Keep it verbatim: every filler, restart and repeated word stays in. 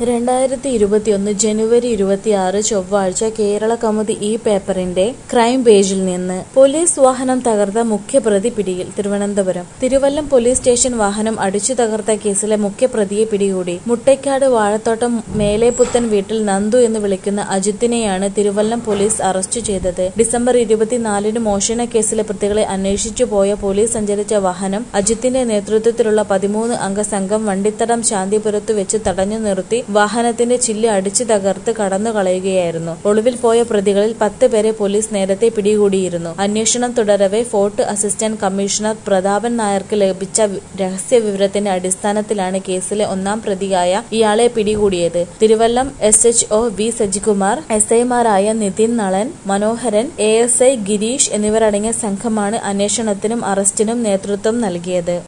രണ്ടായിരത്തി ഇരുപത്തിയൊന്ന് ജനുവരി ഇരുപത്തിയാറ് ചൊവ്വാഴ്ച കേരളകൗമുദി ഈ പേപ്പറിന്റെ ക്രൈം പേജിൽ നിന്ന് പോലീസ് വാഹനം തകർത്ത മുഖ്യപ്രതി പിടിയിൽ. തിരുവനന്തപുരം തിരുവല്ലം പോലീസ് സ്റ്റേഷൻ വാഹനം അടിച്ചു തകർത്ത കേസിലെ മുഖ്യപ്രതിയെ പിടികൂടി. മുട്ടയ്ക്കാട് വാഴത്തോട്ടം മേലേപുത്തൻ വീട്ടിൽ നന്ദു എന്ന് വിളിക്കുന്ന അജിത്തിനെയാണ് തിരുവല്ലം പോലീസ് അറസ്റ്റ് ചെയ്തത്. ഡിസംബർ ഇരുപത്തിനാലിന് മോഷണ കേസിലെ പ്രതികളെ അന്വേഷിച്ചു പോയ പോലീസ് സഞ്ചരിച്ച വാഹനം അജിത്തിന്റെ നേതൃത്വത്തിലുള്ള പതിമൂന്ന് അംഗ സംഘം വണ്ടിത്തടം ശാന്തിപുരത്തു വെച്ച് തടഞ്ഞു നിർത്തി വാഹനത്തിന്റെ ചില്ല് അടിച്ചു തകർത്ത് കടന്നു കളയുകയായിരുന്നു. ഒളിവിൽ പോയ പ്രതികളിൽ പത്ത് പേരെ പോലീസ് നേരത്തെ പിടികൂടിയിരുന്നു. അന്വേഷണം തുടരവെ ഫോർട്ട് അസിസ്റ്റന്റ് കമ്മീഷണർ പ്രതാപൻ നായർക്ക് ലഭിച്ച രഹസ്യ വിവരത്തിന്റെ അടിസ്ഥാനത്തിലാണ് കേസിലെ ഒന്നാം പ്രതിയായ ഇയാളെ പിടികൂടിയത്. Thiruvallam S H O V Sajikumar, S ഐമാരായ Nithin Nalan, Manoharan, A S I Girish എന്നിവരടങ്ങിയ സംഘമാണ് അന്വേഷണത്തിനും അറസ്റ്റിനും നേതൃത്വം നൽകിയത്.